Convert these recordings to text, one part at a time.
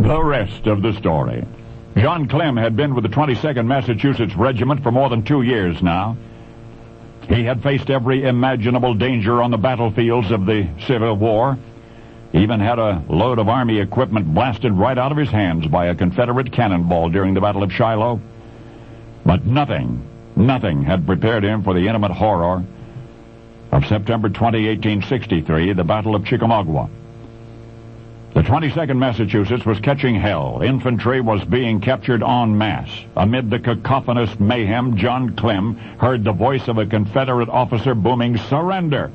The rest of the story. John Clem had been with the 22nd Massachusetts Regiment for more than 2 years now. He had faced every imaginable danger on the battlefields of the Civil War. Even had a load of Army equipment blasted right out of his hands by a Confederate cannonball during the Battle of Shiloh. But nothing had prepared him for the intimate horror of September 20, 1863, the Battle of Chickamauga. The 22nd Massachusetts was catching hell. Infantry was being captured en masse. Amid the cacophonous mayhem, John Clem heard the voice of a Confederate officer booming, "Surrender!"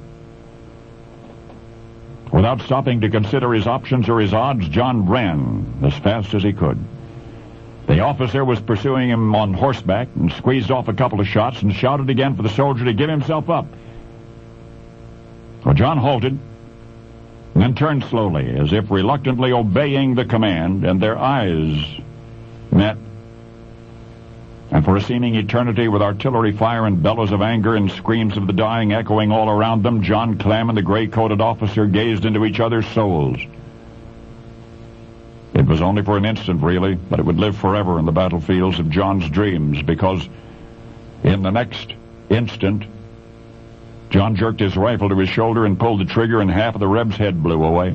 Without stopping to consider his options or his odds, John ran as fast as he could. The officer was pursuing him on horseback and squeezed off a couple of shots and shouted again for the soldier to give himself up. Well, John halted and then turned slowly, as if reluctantly obeying the command, and their eyes met. And for a seeming eternity, with artillery fire and bellows of anger and screams of the dying echoing all around them, John Clem and the gray-coated officer gazed into each other's souls. It was only for an instant, really, but it would live forever in the battlefields of John's dreams, because in the next instant, John jerked his rifle to his shoulder and pulled the trigger, and half of the Reb's head blew away.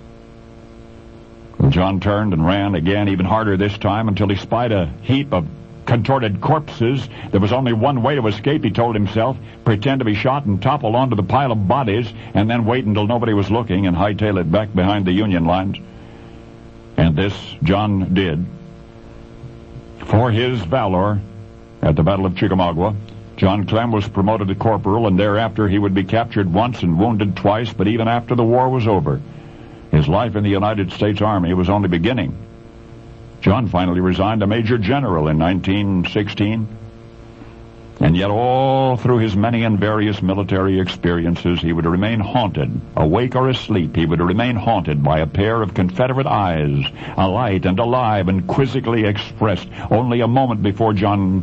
And John turned and ran again, even harder this time, until he spied a heap of contorted corpses. There was only one way to escape, he told himself: pretend to be shot and topple onto the pile of bodies, and then wait until nobody was looking and hightail it back behind the Union lines. And this John did. For his valor at the Battle of Chickamauga, John Clem was promoted to corporal, and thereafter he would be captured once and wounded twice, but even after the war was over, his life in the United States Army was only beginning. John finally resigned a major general in 1916, and yet all through his many and various military experiences, he would remain haunted, awake or asleep. He would remain haunted by a pair of Confederate eyes, alight and alive and quizzically expressed, only a moment before John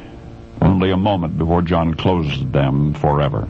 closed them forever.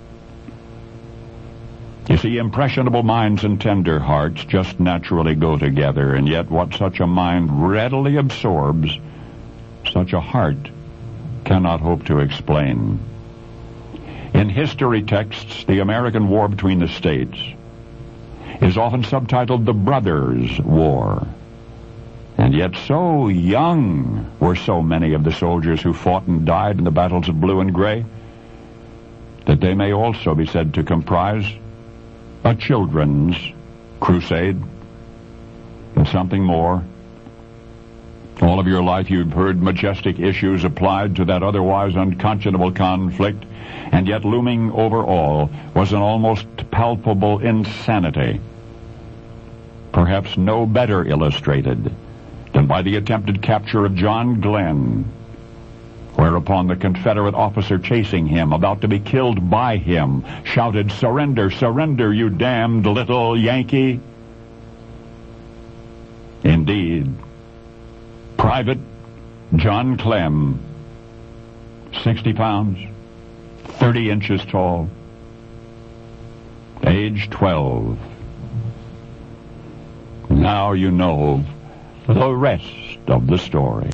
You see, impressionable minds and tender hearts just naturally go together, and yet what such a mind readily absorbs, such a heart cannot hope to explain. In history texts, the American War between the states is often subtitled the Brothers' War. And yet so young were so many of the soldiers who fought and died in the battles of Blue and Gray that they may also be said to comprise a children's crusade and something more. All of your life you've heard majestic issues applied to that otherwise unconscionable conflict, and yet looming over all was an almost palpable insanity, perhaps no better illustrated than by the attempted capture of John Glenn, whereupon the Confederate officer chasing him, about to be killed by him, shouted, "Surrender, surrender, you damned little Yankee." Indeed, Private John Clem, 60 pounds, 30 inches tall, age 12. Now you know the rest of the story.